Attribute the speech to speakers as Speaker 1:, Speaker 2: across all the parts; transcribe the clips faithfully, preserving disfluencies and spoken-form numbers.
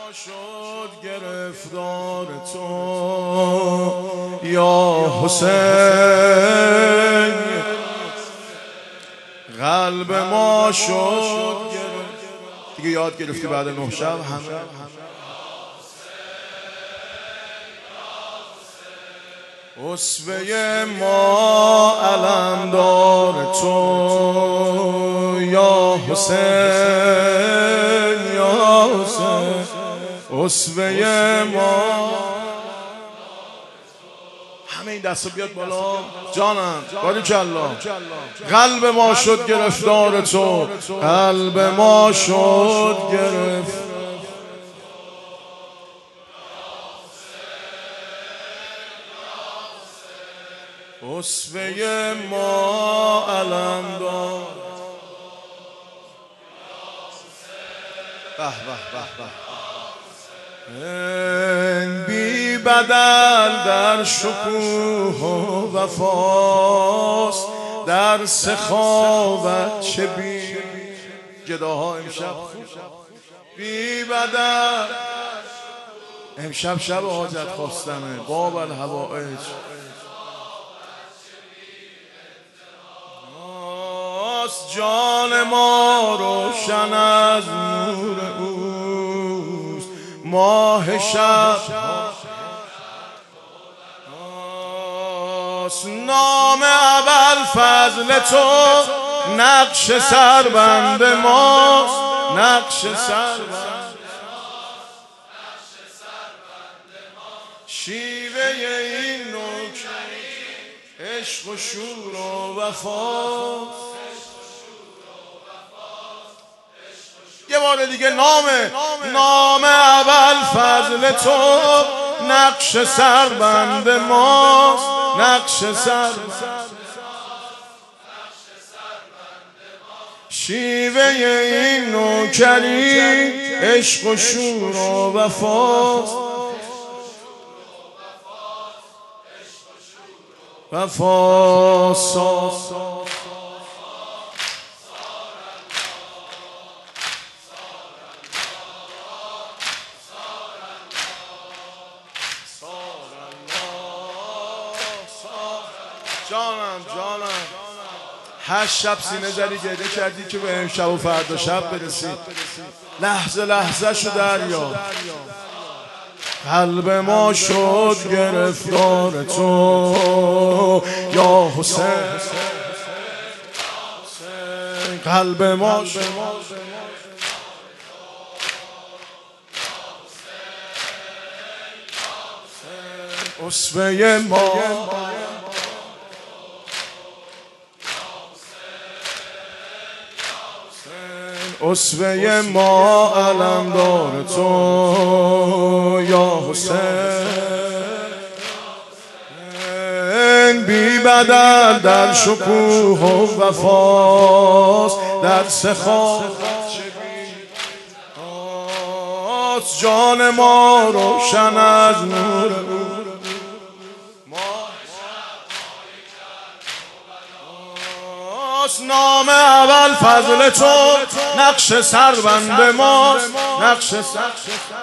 Speaker 1: شد گرفتار تو یا حسین، قلب ما شد دیگه. یاد گرفتی بعد نه شب همه اسوه ما علمدار تو یا حسین، یا حسین اسوه ما. همه این دستا بیاد بالا جانم، باریکالله. قلب ما شد گرفتار تو، قلب ما شد گرفت اسوه ما علمدار. به به به به بی بدل در شکوه و وفاست، در سخاوت چه بی گداها امشب بی بدل. امشب شب حاجت خواستمه باب الحوائج. جان ما روشن از نور اوست، ماه شب نام ابوالفضل تو نقش سربند ماست، نقش سربند شیوه این نوکری عشق و شور و وفاست. یه بار دیگه نامه نام ابوالفضل تو نقش سربند ماست، نقش سربند شیوه این نوکری عشق و شور و وفاست، وفاست. جانم جانم هشت شب سینه زدی گریه کردی که به امشب و فردا شب برسی، لحظه لحظه شو دریا. قلب ما شد گرفتار تو یا حسین، قلب ما شد اسوه ما اسوه ما علمدار تو یا حسین، بی بدل در شکوه و وفاست، در سخاوت جان ما روشن از نور او. نام ابوالفضل تو نقش سربند ماست، نقش سربند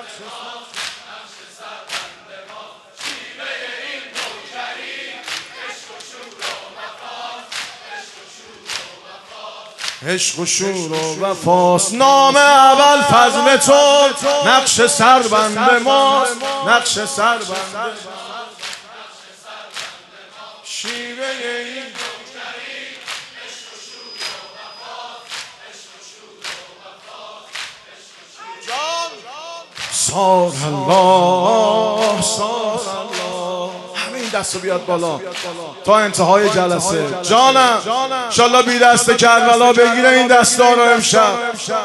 Speaker 1: عشق و شور و وفاست. نام ابوالفضل تو نقش سربند ماست، نقش سربند شیوه این سار الله سار الله. همه این دستو بیاد بالا تا انتهای جلسه. جانم انشالله بی دست کربلا بگیره این دستا رو امشب.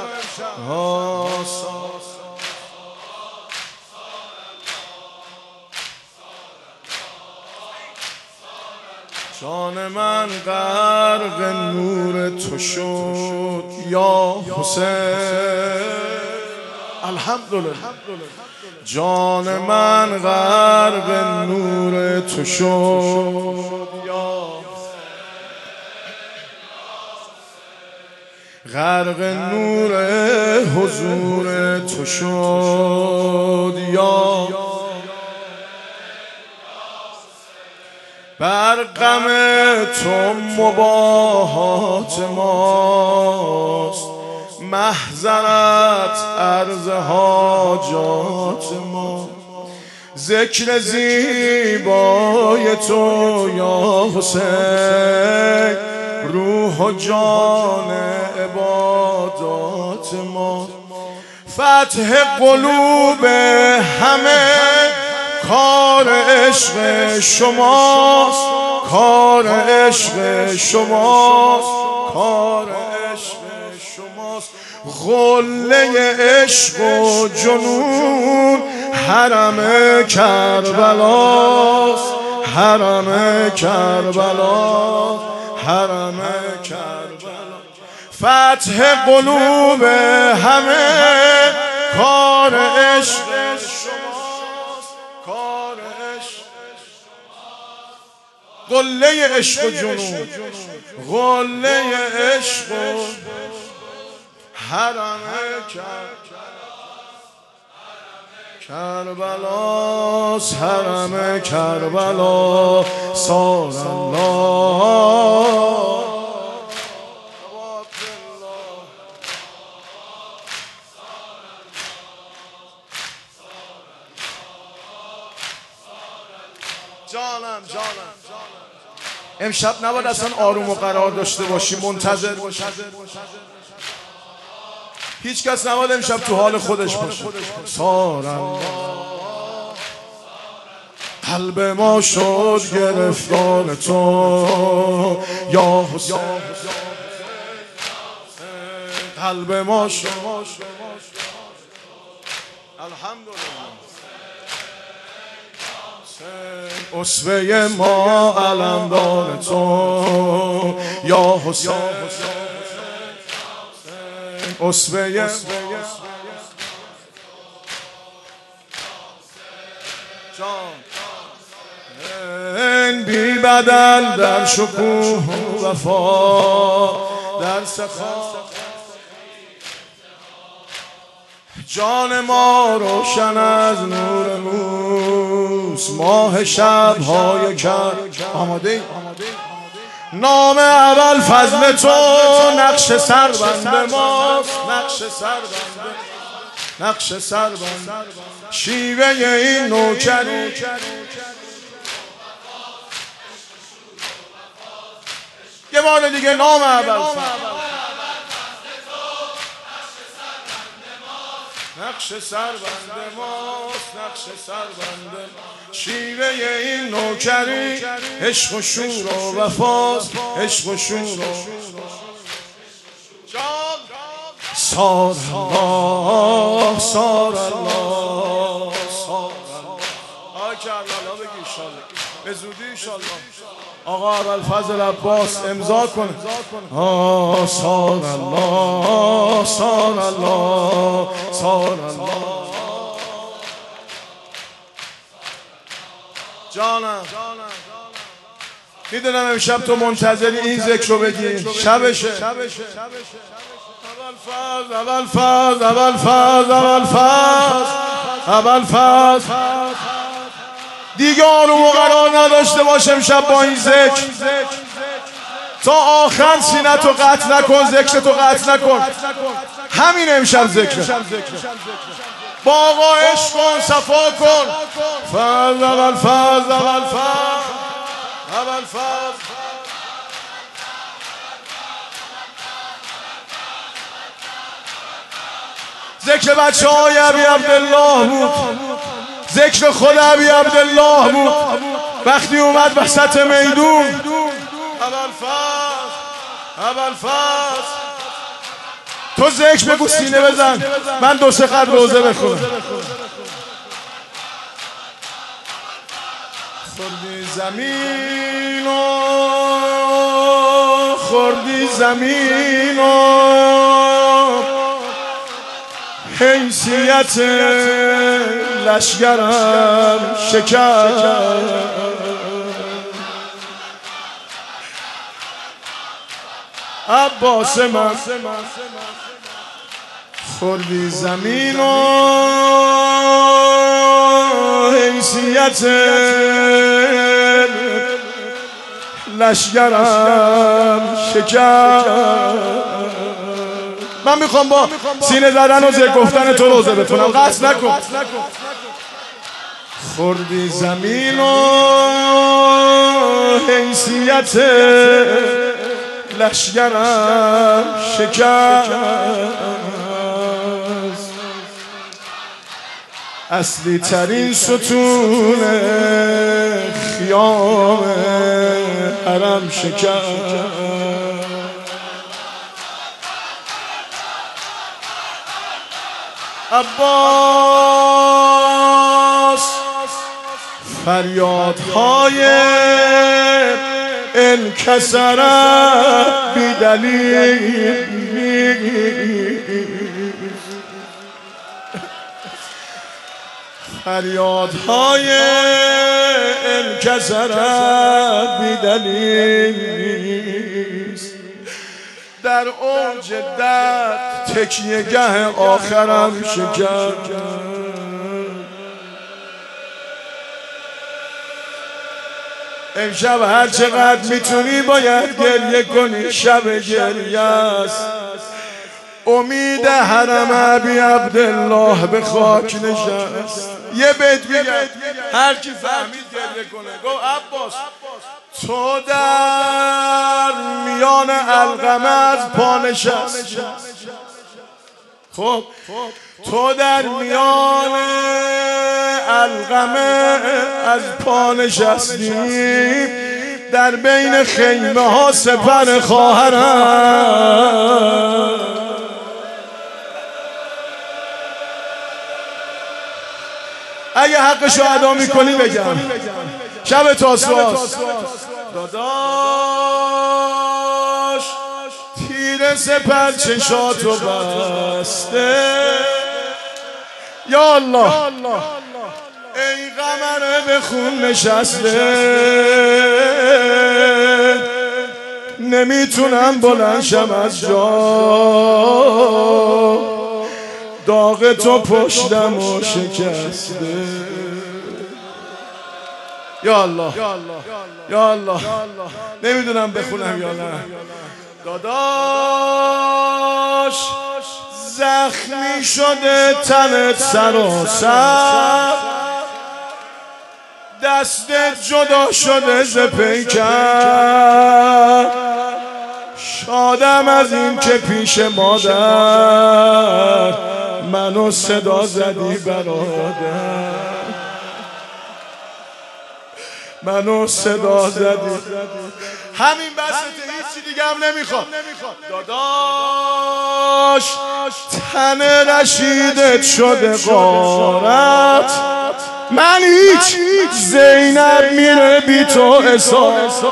Speaker 1: جان من غرق نور تو شد یا حسین، الحمدلله. جان من غرق نور تو شد یا غرق نور حضور تو شد یا بر غم تو مباهات ماست محضرت عرض حاجات ما ذکر زیبای تو یا حسین روح و جان عبادات ما فتح قلوب همه کار عشق شماست کار عشق شماست کار عشق شماست غله عشق و جنون حرم کربلاست حرم کربلاست حرم کربلا فتح قلوب همه کار عشق شماست کار عشق قله عشق و جنون قله عشق و حرم کربلاست حرم کربلا صار الله جانم جانم امشب نباید اصلا آروم و قرار داشته باشی منتظر باشی هیچ کس نباید امشب تو حال خودش باشه صار الله قلب ما شد گرفتار تو یا حسین قلب ما شد الحمدلله اسوه ما علمدار تو یا حسین اسوه جان بی بدل در شکوه وفا در سخا جان ما روشن از نور موس ماه شب‌های کر آماده نام اول فضل تو نقش سربند ماست نقش سربند نقش سربند شیوه این نوکری یه بار دیگه نام اول نقش سربند ماست نقش سربند شیوه این نوکری عشق و شور و وفاست عشق و شور و صار الله صار الله صار الله آقا کربلا بگی انشالله به زودی انشالله آقا ابوالفضل عباس امضا کنه آه صار الله صار الله صار الله جانم میدونم امشب تو منتظری این ذکر رو بگی شبشه ابوالفضل ابوالفضل ابوالفضل ابوالفضل ابوالفضل دیگه آروم و قرار نداشته باش امشب با این ذکر تا آخر سینت رو قطع نکن ذکر تو قطع نکن همین امشب ذکر با آقا عشق کن صفا کن فضل ابوالفضل ابوالفضل ابوالفضل ذکر بچه های ابی عبدالله بود ذکر خود ابی عبدالله بود وقتی اومد وسط میدون ابوالفضل ابوالفضل تو ذکر بگو سینه بزن من دو سه خط روزه بخونم خوردی زمین و خوردی زمین و حیثیت لشگرم شکر عباس من خوردی زمین و حیثیت لشگرم شکر. من میخوام با سینه زدن و زیر گفتن تو روزه بتونم، قصد نکن. خوردی زمین و حیثیت لشگرم شکست، اصلی ترین ستون خیام حرم شکست. عباس فریادهای انکسرت بی دلیل، فریادهای انکسرت بی دلیل، در اوج درد تکیه گه آخرم شکست. امشب هر چقدر میتونی باید گریه کنی، شب گریه است. امید حرم ابی عبدالله به خاک نشست. یه بیت میگم هر کی فهمید گریه کنه. گو عباس تو در میان القمه از پا نشست، خب تو در میان القمه از پا نشستی، در بین خیمه ها سپر خواهرم. اگه حقشو ادا میکنی بگم شب تاسوعاست. داداش تیر سپر چشاتو بسته، یا الله ای قمر به خون نشسته، نمیتونم بلند شم از جا، داغ تو پشتم و شکسته. یا الله یا الله نمیدونم بخونم یا نه. داداش زخمی شده تنت سراسر، دستت جدا شده ز پیکر، شادم از این که پیش مادر منو صدا زدی برادر، منو صدا زدی. همین بسته، هیچی دیگه هم نمیخواد. داداش تن رشیدت شده غارت، من هیچ، زینب میره بی تو احساس.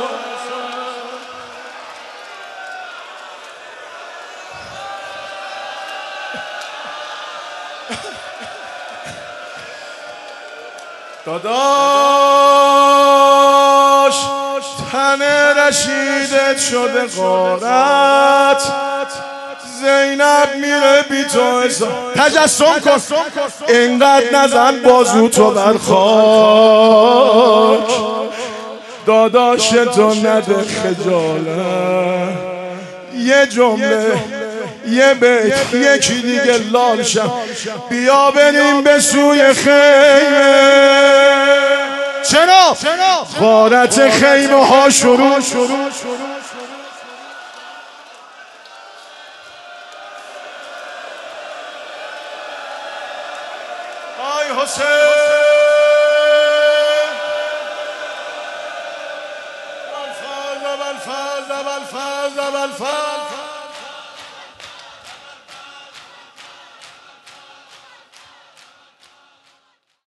Speaker 1: داداش تن رشیدت شده غارت، زینب میره بی تو احساس. تجسم کن اینقدر نزن بازو تو بر خاک، داداش تو نده خجالت. یه جمله یه بیت یکی دیگه لال شم، بیا بریم به سوی خیمه. چرا؟ غارت خیمه ها شروع شروع آی حسین الفاظ الفاظ الفاظ الفاظ